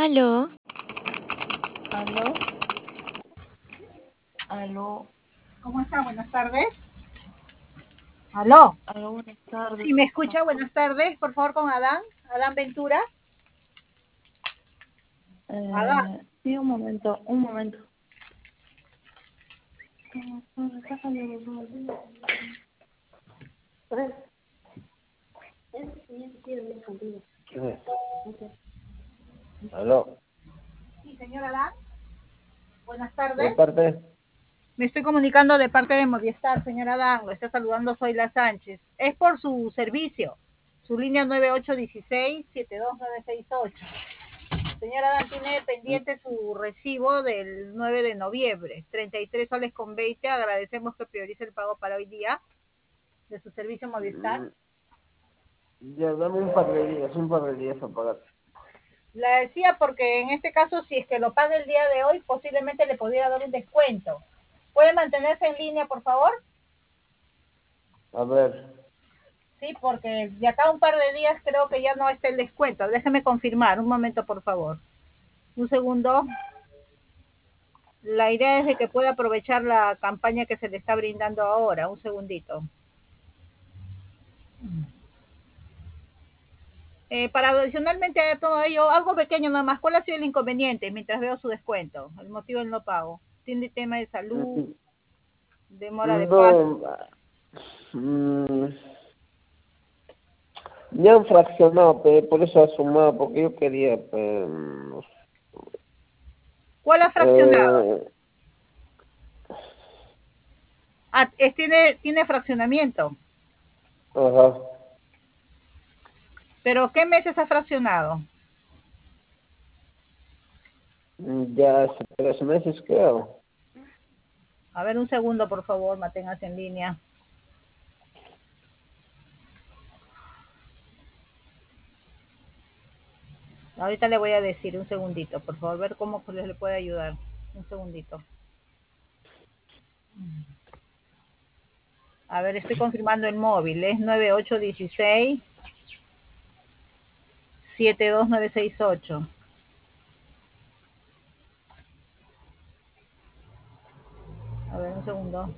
Aló, Aló, aló, ¿Cómo está? Buenas tardes. Aló. aló, buenas tardes. Si me escucha, buenas tardes. Por favor, con Adán Ventura. Adán. Sí, un momento, un momento. ¿Quién es? Aló, Sí, señor Adán. Buenas ¿de tardes. parte? Me estoy comunicando de parte de Movistar, señor Adán. Lo está saludando Zoila Sánchez. Es por su servicio. Su línea 9816-72968. Señor Adán, tiene pendiente su recibo del 9 de noviembre. 33 soles con 20. Agradecemos que priorice el pago para hoy día de su servicio Movistar. Ya, dame un par de días a pagar. La decía porque en este caso, si es que lo paga el día de hoy, posiblemente le pudiera dar un descuento. ¿Puede mantenerse en línea, por favor? A ver, Sí, porque de acá a un par de días creo que ya no está el descuento. Déjeme confirmar, un momento, por favor. Un segundo. La idea es de que pueda aprovechar la campaña que se le está brindando ahora. Un segundito. Para adicionalmente a todo ello, algo pequeño nada más. ¿Cuál ha sido el inconveniente mientras veo su descuento? El motivo del no pago. ¿Tiene tema de salud? ¿Demora de pago? no, mm, me han fraccionado, pero por eso ha sumado, porque yo quería, ¿Cuál ha fraccionado? Ah, tiene fraccionamiento. ajá, ¿Pero qué meses ha fraccionado? ya hace 3 meses creo. A ver, un segundo, por favor, manténgase en línea. Ahorita le voy a decir, un segundito, por favor, ver cómo le puede ayudar. Un segundito. A ver, estoy confirmando el móvil, es 9816-72968. A ver, un segundo.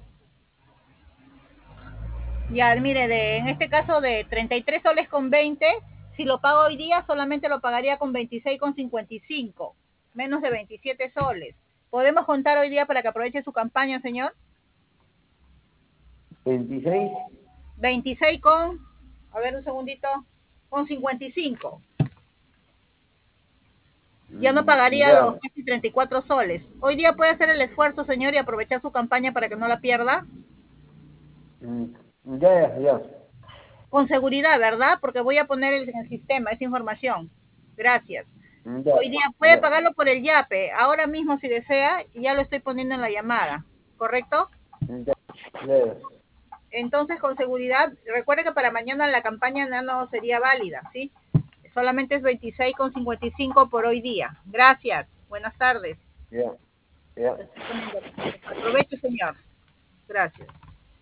Ya, mire, en este caso de 33 soles con 20, si lo pago hoy día solamente lo pagaría con 26,55, menos de 27 soles. ¿Podemos contar hoy día para que aproveche su campaña, señor? 26, 26 con, a ver un segundito, con 55. Ya no pagaría ya, los casi 34 soles. Hoy día puede hacer el esfuerzo, señor, y aprovechar su campaña para que no la pierda. mm, ya, Con seguridad, ¿verdad? Porque voy a poner en el sistema esa información. Gracias. ya, Hoy día puede ya, pagarlo por el YAPE. Ahora mismo, si desea, ya lo estoy poniendo en la llamada. ¿Correcto? ya. Entonces, con seguridad, recuerde que para mañana la campaña no sería válida, ¿sí? Solamente es 26,55 por hoy día. Gracias. Buenas tardes. Ya, ya. Aproveche, señor. Gracias.